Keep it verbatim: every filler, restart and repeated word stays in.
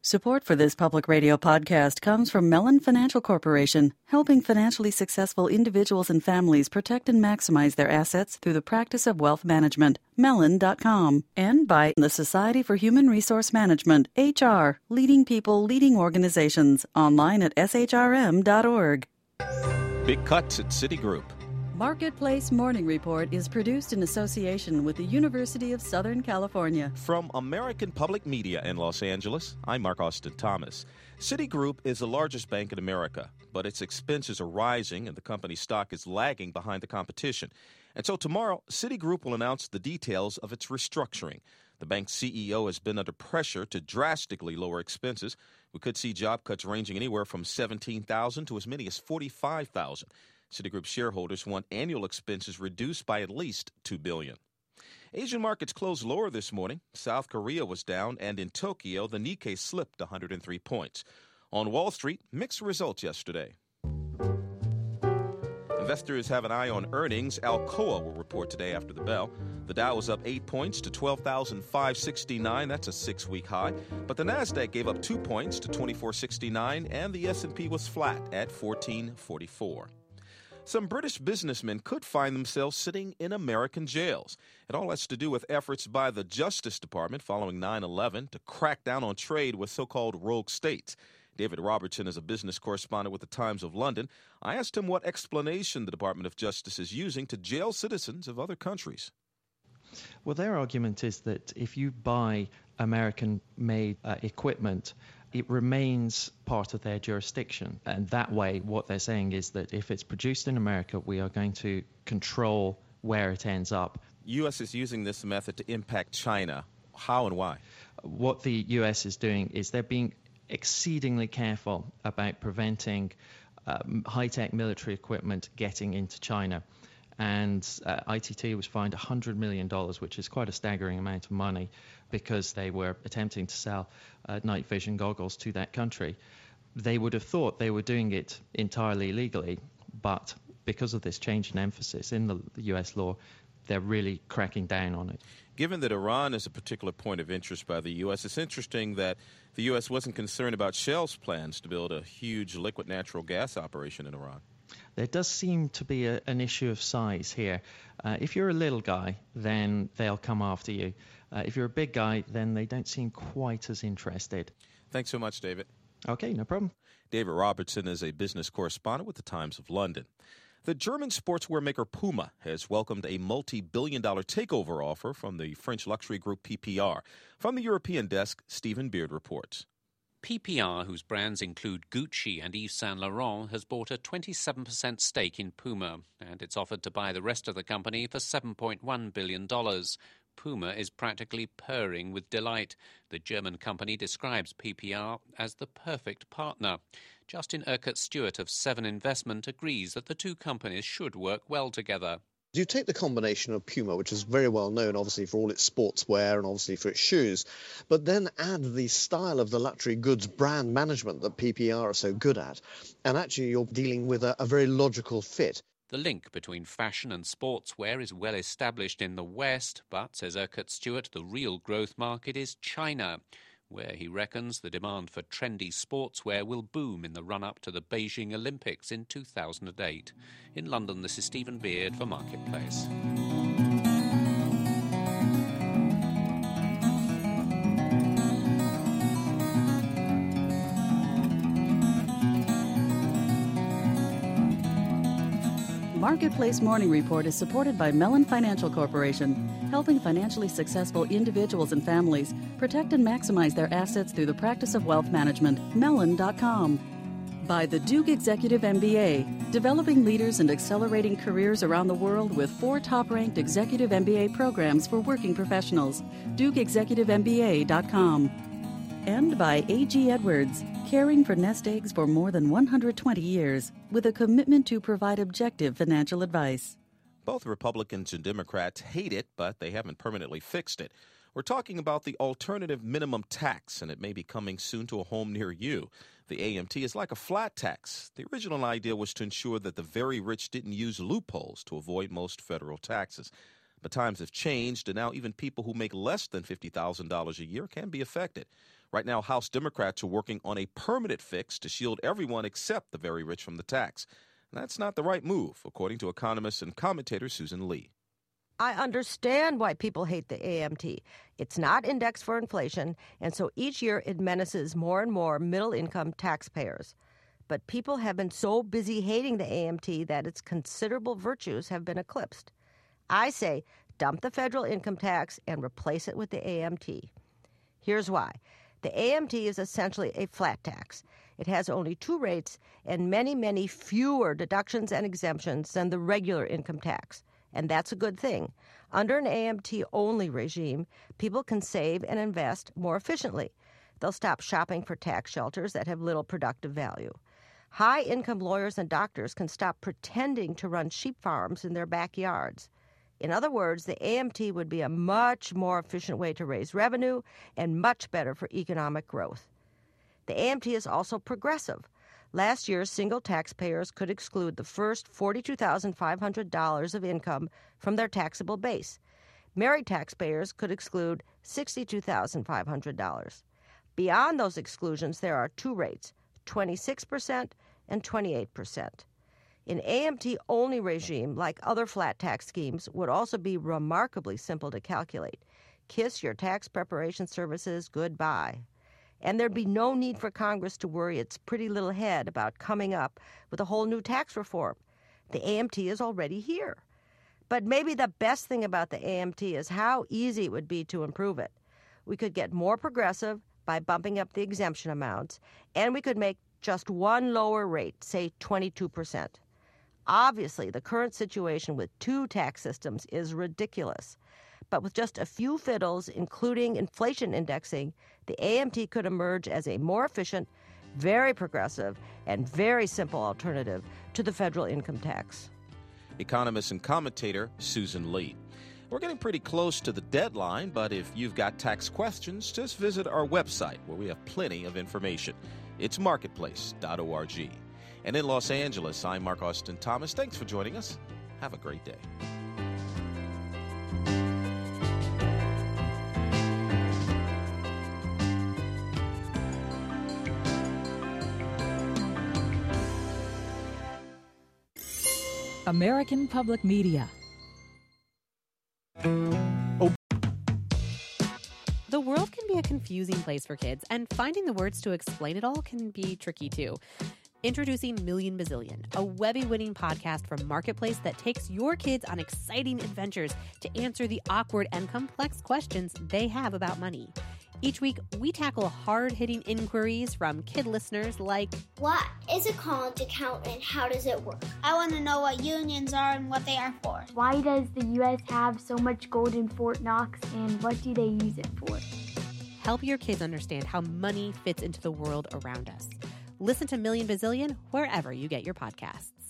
Support for this public radio podcast comes from Mellon Financial Corporation, helping financially successful individuals and families protect and maximize their assets through the practice of wealth management. Mellon dot com. And by the Society for Human Resource Management, H R, leading people, leading organizations. Online at S H R M dot org. Big cuts at Citigroup. Marketplace Morning Report is produced in association with the University of Southern California. From American Public Media in Los Angeles, I'm Mark Austin Thomas. Citigroup is the largest bank in America, but its expenses are rising and the company's stock is lagging behind the competition. And so tomorrow, Citigroup will announce the details of its restructuring. The bank's C E O has been under pressure to drastically lower expenses. We could see job cuts ranging anywhere from seventeen thousand to as many as forty-five thousand. Citigroup shareholders want annual expenses reduced by at least two billion dollars. Asian markets closed lower this morning. South Korea was down, and in Tokyo, the Nikkei slipped one hundred three points. On Wall Street, mixed results yesterday. Investors have an eye on earnings. Alcoa will report today after the bell. The Dow was up eight points to twelve thousand five hundred sixty-nine. That's a six-week high. But the Nasdaq gave up two points to twenty-four sixty-nine, and the S and P was flat at fourteen forty-four. Some British businessmen could find themselves sitting in American jails. It all has to do with efforts by the Justice Department following nine eleven to crack down on trade with so-called rogue states. David Robertson is a business correspondent with the Times of London. I asked him what explanation the Department of Justice is using to jail citizens of other countries. Well, their argument is that if you buy American-made uh, equipment, it remains part of their jurisdiction. And that way, what they're saying is that if it's produced in America, we are going to control where it ends up. U S is using this method to impact China. How and why? What the U S is doing is they're being exceedingly careful about preventing um, high-tech military equipment getting into China. And uh, I T T was fined one hundred million dollars, which is quite a staggering amount of money, because they were attempting to sell uh, night vision goggles to that country. They would have thought they were doing it entirely legally, but because of this change in emphasis in the, the U S law, they're really cracking down on it. Given that Iran is a particular point of interest by the U S, it's interesting that the U S wasn't concerned about Shell's plans to build a huge liquid natural gas operation in Iran. There does seem to be a, an issue of size here. Uh, if you're a little guy, then they'll come after you. Uh, if you're a big guy, then they don't seem quite as interested. Thanks so much, David. Okay, no problem. David Robertson is a business correspondent with the Times of London. The German sportswear maker Puma has welcomed a multi-billion dollar takeover offer from the French luxury group P P R. From the European desk, Stephen Beard reports. P P R, whose brands include Gucci and Yves Saint Laurent, has bought a twenty-seven percent stake in Puma, and it's offered to buy the rest of the company for seven point one billion dollars. Puma is practically purring with delight. The German company describes P P R as the perfect partner. Justin Urquhart-Stewart of Seven Investment agrees that the two companies should work well together. You take the combination of Puma, which is very well known, obviously, for all its sportswear and obviously for its shoes, but then add the style of the luxury goods brand management that P P R are so good at, and actually you're dealing with a, a very logical fit. The link between fashion and sportswear is well established in the West, but, says Urquhart-Stewart, the real growth market is China, where he reckons the demand for trendy sportswear will boom in the run-up to the Beijing Olympics in two thousand eight. In London, this is Stephen Beard for Marketplace. Marketplace Morning Report is supported by Mellon Financial Corporation, helping financially successful individuals and families protect and maximize their assets through the practice of wealth management. Mellon dot com. By the Duke Executive M B A, developing leaders and accelerating careers around the world with four top-ranked executive M B A programs for working professionals. Duke Executive M B A dot com. And by A G Edwards, caring for nest eggs for more than one hundred twenty years, with a commitment to provide objective financial advice. Both Republicans and Democrats hate it, but they haven't permanently fixed it. We're talking about the alternative minimum tax, and it may be coming soon to a home near you. The A M T is like a flat tax. The original idea was to ensure that the very rich didn't use loopholes to avoid most federal taxes. But times have changed, and now even people who make less than fifty thousand dollars a year can be affected. Right now, House Democrats are working on a permanent fix to shield everyone except the very rich from the tax. And that's not the right move, according to economist and commentator Susan Lee. I understand why people hate the A M T. It's not indexed for inflation, and so each year it menaces more and more middle-income taxpayers. But people have been so busy hating the A M T that its considerable virtues have been eclipsed. I say dump the federal income tax and replace it with the A M T. Here's why. The A M T is essentially a flat tax. It has only two rates and many, many fewer deductions and exemptions than the regular income tax. And that's a good thing. Under an A M T-only regime, people can save and invest more efficiently. They'll stop shopping for tax shelters that have little productive value. High-income lawyers and doctors can stop pretending to run sheep farms in their backyards. In other words, the A M T would be a much more efficient way to raise revenue and much better for economic growth. The A M T is also progressive. Last year, single taxpayers could exclude the first forty-two thousand five hundred dollars of income from their taxable base. Married taxpayers could exclude sixty-two thousand five hundred dollars. Beyond those exclusions, there are two rates, twenty-six percent and twenty-eight percent. An A M T-only regime, like other flat tax schemes, would also be remarkably simple to calculate. Kiss your tax preparation services goodbye. And there'd be no need for Congress to worry its pretty little head about coming up with a whole new tax reform. The A M T is already here. But maybe the best thing about the A M T is how easy it would be to improve it. We could get more progressive by bumping up the exemption amounts, and we could make just one lower rate, say twenty-two percent. Obviously, the current situation with two tax systems is ridiculous. But with just a few fiddles, including inflation indexing, the A M T could emerge as a more efficient, very progressive, and very simple alternative to the federal income tax. Economist and commentator Susan Lee. We're getting pretty close to the deadline, but if you've got tax questions, just visit our website where we have plenty of information. It's marketplace dot org. And in Los Angeles, I'm Mark Austin Thomas. Thanks for joining us. Have a great day. American Public Media. The world can be a confusing place for kids, and finding the words to explain it all can be tricky too. Introducing Million Bazillion, a Webby-winning podcast from Marketplace that takes your kids on exciting adventures to answer the awkward and complex questions they have about money. Each week, we tackle hard-hitting inquiries from kid listeners like, what is a college account and how does it work? I want to know what unions are and what they are for. Why does the U S have so much gold in Fort Knox and what do they use it for? Help your kids understand how money fits into the world around us. Listen to Million Bazillion wherever you get your podcasts.